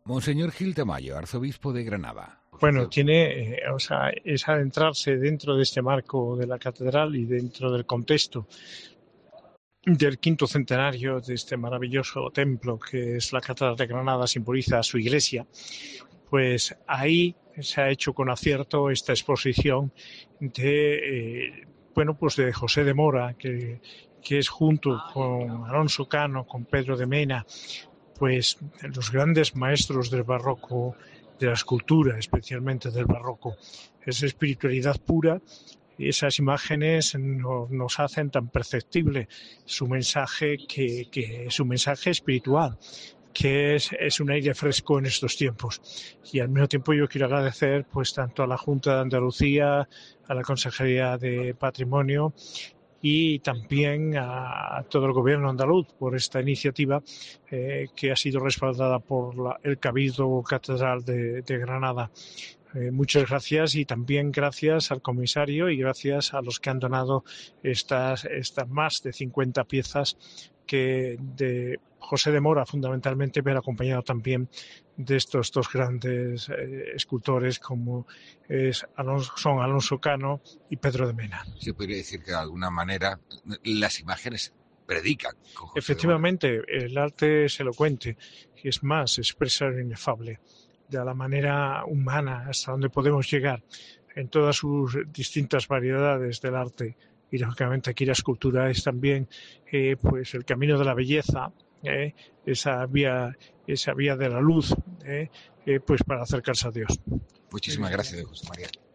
Monseñor Gil Tamayo, arzobispo de Granada. Bueno, tiene, es adentrarse dentro de este marco de la catedral y dentro del contexto del quinto centenario de este maravilloso templo que es la Catedral de Granada, simboliza su iglesia. Pues ahí se ha hecho con acierto esta exposición de José de Mora, que es junto con Alonso Cano, con Pedro de Mena, pues los grandes maestros del barroco, de la escultura, especialmente del barroco. Es espiritualidad pura. Y esas imágenes nos hacen tan perceptible su mensaje, que su mensaje espiritual, que es un aire fresco en estos tiempos. Y al mismo tiempo yo quiero agradecer pues tanto a la Junta de Andalucía, a la Consejería de Patrimonio y también a todo el gobierno andaluz por esta iniciativa que ha sido respaldada por el Cabildo Catedral de Granada. Muchas gracias, y también gracias al comisario y gracias a los que han donado estas más de 50 piezas que de José de Mora fundamentalmente, pero acompañado también de estos dos grandes escultores como son Alonso Cano y Pedro de Mena. Se podría decir que de alguna manera las imágenes predican. Efectivamente, el arte es elocuente y es más, expresa lo inefable de la manera humana hasta donde podemos llegar en todas sus distintas variedades del arte. Y lógicamente aquí la escultura es también pues el camino de la belleza, esa vía de la luz, pues para acercarse a Dios. Muchísimas gracias, José María.